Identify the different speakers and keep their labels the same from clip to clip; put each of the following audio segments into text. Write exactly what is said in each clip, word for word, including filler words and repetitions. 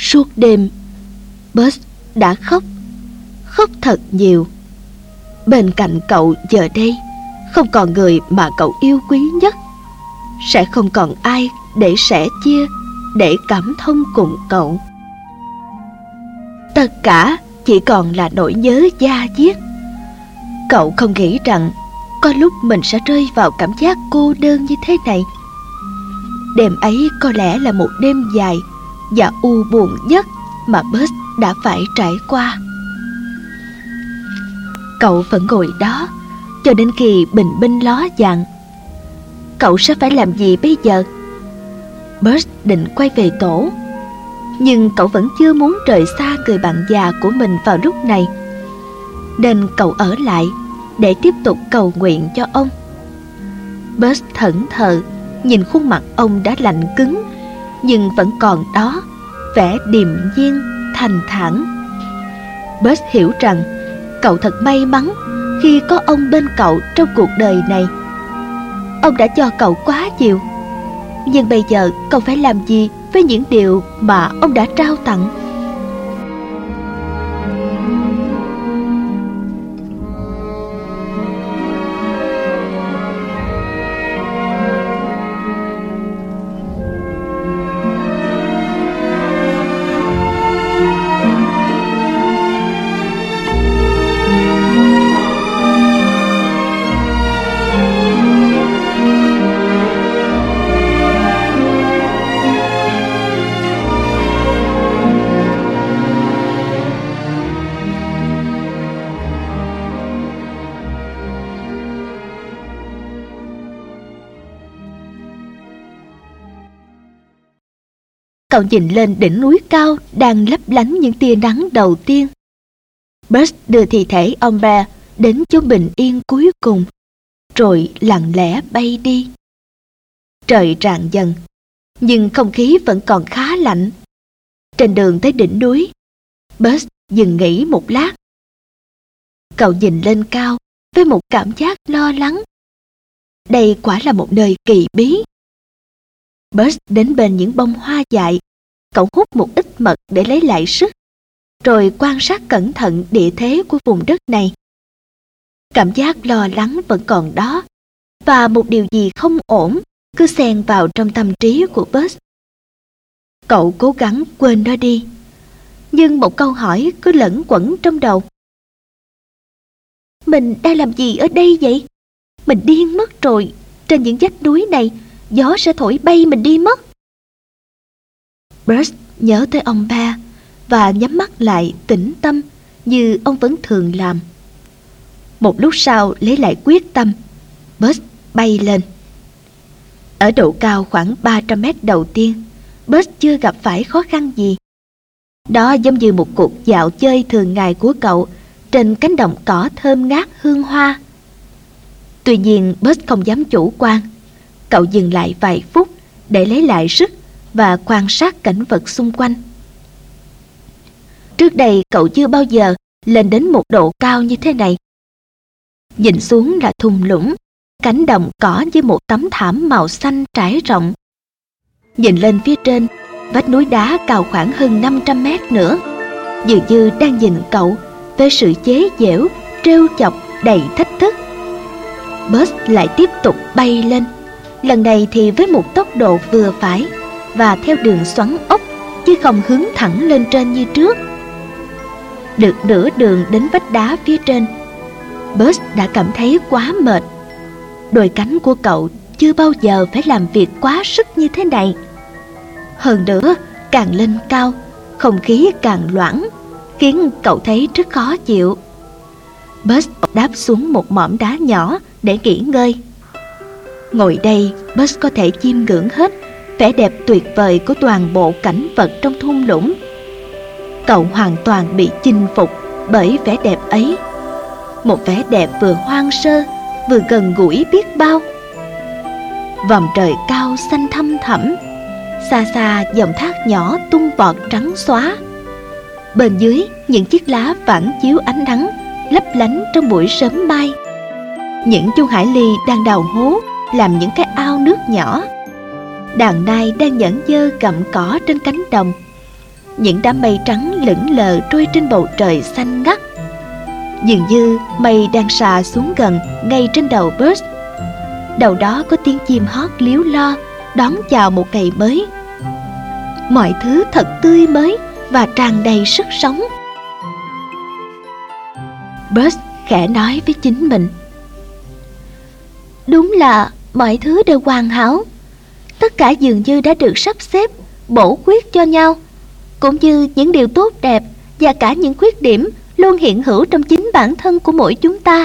Speaker 1: Suốt đêm, Buzz đã khóc, khóc thật nhiều. Bên cạnh cậu giờ đây không còn người mà cậu yêu quý nhất. Sẽ không còn ai để sẻ chia, để cảm thông cùng cậu. Tất cả chỉ còn là nỗi nhớ da diết. Cậu không nghĩ rằng có lúc mình sẽ rơi vào cảm giác cô đơn như thế này. Đêm ấy có lẽ là một đêm dài và u buồn nhất mà Buzz đã phải trải qua. Cậu vẫn ngồi đó cho đến khi bình minh ló dạng. Cậu sẽ phải làm gì bây giờ? Buzz định quay về tổ, nhưng cậu vẫn chưa muốn rời xa người bạn già của mình vào lúc này, nên cậu ở lại để tiếp tục cầu nguyện cho ông. Buzz thẫn thờ nhìn khuôn mặt ông đã lạnh cứng, nhưng vẫn còn đó vẻ điềm nhiên, thanh thản. Buzz hiểu rằng cậu thật may mắn khi có ông bên cậu trong cuộc đời này. Ông đã cho cậu quá nhiều, nhưng bây giờ cậu phải làm gì với những điều mà ông đã trao tặng? Cậu nhìn lên đỉnh núi cao đang lấp lánh những tia nắng đầu tiên. Buzz đưa thi thể ông Bear đến chốn bình yên cuối cùng, rồi lặng lẽ bay đi. Trời rạng dần, nhưng không khí vẫn còn khá lạnh. Trên đường tới đỉnh núi, Buzz dừng nghỉ một lát. Cậu nhìn lên cao với một cảm giác lo lắng. Đây quả là một nơi kỳ bí. Buzz đến bên những bông hoa dại. Cậu hút một ít mật để lấy lại sức, rồi quan sát cẩn thận địa thế của vùng đất này. Cảm giác lo lắng vẫn còn đó, và một điều gì không ổn cứ xen vào trong tâm trí của Buzz. Cậu cố gắng quên nó đi, nhưng một câu hỏi cứ lẩn quẩn trong đầu. Mình đang làm gì ở đây vậy? Mình điên mất rồi. Trên những vách núi này, gió sẽ thổi bay mình đi mất. Buzz nhớ tới ông ba và nhắm mắt lại tĩnh tâm như ông vẫn thường làm. Một lúc sau lấy lại quyết tâm, Buzz bay lên. Ở độ cao khoảng ba trăm mét đầu tiên, Buzz chưa gặp phải khó khăn gì. Đó giống như một cuộc dạo chơi thường ngày của cậu trên cánh đồng cỏ thơm ngát hương hoa. Tuy nhiên Buzz không dám chủ quan. Cậu dừng lại vài phút để lấy lại sức và quan sát cảnh vật xung quanh. Trước đây cậu chưa bao giờ lên đến một độ cao như thế này. Nhìn xuống là thung lũng, cánh đồng cỏ với một tấm thảm màu xanh trải rộng. Nhìn lên phía trên, vách núi đá cao khoảng hơn năm trăm mét nữa, dường như đang nhìn cậu với sự chế giễu, trêu chọc đầy thách thức. Buzz lại tiếp tục bay lên, lần này thì với một tốc độ vừa phải và theo đường xoắn ốc, chứ không hướng thẳng lên trên như trước. Được nửa đường đến vách đá phía trên, Buzz đã cảm thấy quá mệt. Đôi cánh của cậu chưa bao giờ phải làm việc quá sức như thế này. Hơn nữa, càng lên cao, không khí càng loãng, khiến cậu thấy rất khó chịu. Buzz đáp xuống một mỏm đá nhỏ để nghỉ ngơi. Ngồi đây, Buzz có thể chiêm ngưỡng hết vẻ đẹp tuyệt vời của toàn bộ cảnh vật trong thung lũng. Cậu hoàn toàn bị chinh phục bởi vẻ đẹp ấy. Một vẻ đẹp vừa hoang sơ, vừa gần gũi biết bao. Vòm trời cao xanh thăm thẳm, xa xa dòng thác nhỏ tung vọt trắng xóa. Bên dưới những chiếc lá phản chiếu ánh nắng lấp lánh trong buổi sớm mai. Những chú hải ly đang đào hố làm những cái ao nước nhỏ. Đàn nai đang nhẫn nhơ gặm cỏ trên cánh đồng. những đám mây trắng lững lờ trôi trên bầu trời xanh ngắt. Dường như mây đang xà xuống gần ngay trên đầu Buzz. Đầu đó có tiếng chim hót líu lo đón chào một ngày mới. Mọi thứ thật tươi mới và tràn đầy sức sống. Buzz khẽ nói với chính mình: đúng là mọi thứ đều hoàn hảo. Tất cả dường như đã được sắp xếp bổ khuyết cho nhau, cũng như những điều tốt đẹp và cả những khuyết điểm luôn hiện hữu trong chính bản thân của mỗi chúng ta.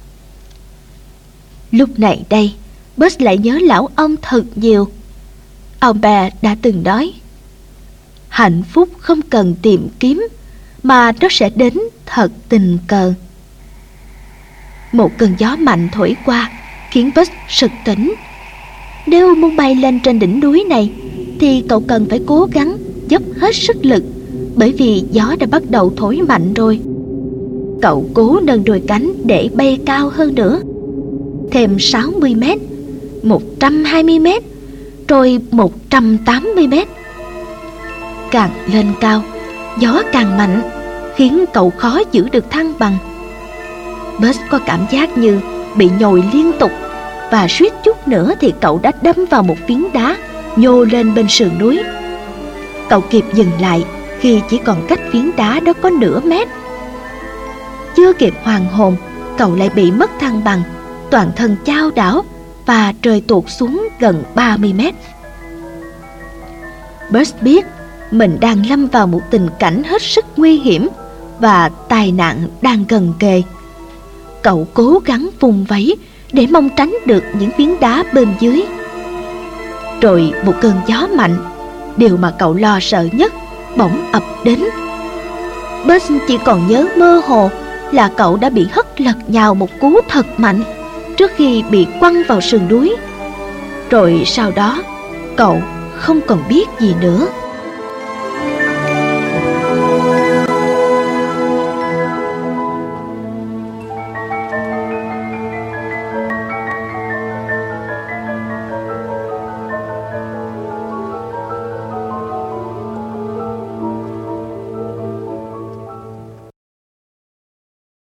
Speaker 1: Lúc này đây, Buzz lại nhớ lão ông thật nhiều. Ông bà đã từng nói: hạnh phúc không cần tìm kiếm, mà nó sẽ đến thật tình cờ. Một cơn gió mạnh thổi qua khiến Buzz sực tỉnh. Nếu muốn bay lên trên đỉnh núi này thì cậu cần phải cố gắng dốc hết sức lực, bởi vì gió đã bắt đầu thổi mạnh rồi. Cậu cố nâng đôi cánh để bay cao hơn nữa. Thêm sáu mươi mét, một trăm hai mươi mét, rồi một trăm tám mươi mét. Càng lên cao, gió càng mạnh, khiến cậu khó giữ được thăng bằng. Buzz có cảm giác như bị nhồi liên tục, và suýt chút nữa thì cậu đã đâm vào một phiến đá nhô lên bên sườn núi. Cậu kịp dừng lại khi chỉ còn cách phiến đá đó có nửa mét. Chưa kịp hoàn hồn, cậu lại bị mất thăng bằng, toàn thân chao đảo và rơi tuột xuống gần ba mươi mét. Buzz biết mình đang lâm vào một tình cảnh hết sức nguy hiểm và tai nạn đang gần kề. Cậu cố gắng vùng vẫy để mong tránh được những phiến đá bên dưới. Rồi một cơn gió mạnh, điều mà cậu lo sợ nhất, bỗng ập đến. Buzz chỉ còn nhớ mơ hồ là cậu đã bị hất lật nhào một cú thật mạnh trước khi bị quăng vào sườn núi. Rồi sau đó, cậu không còn biết gì nữa.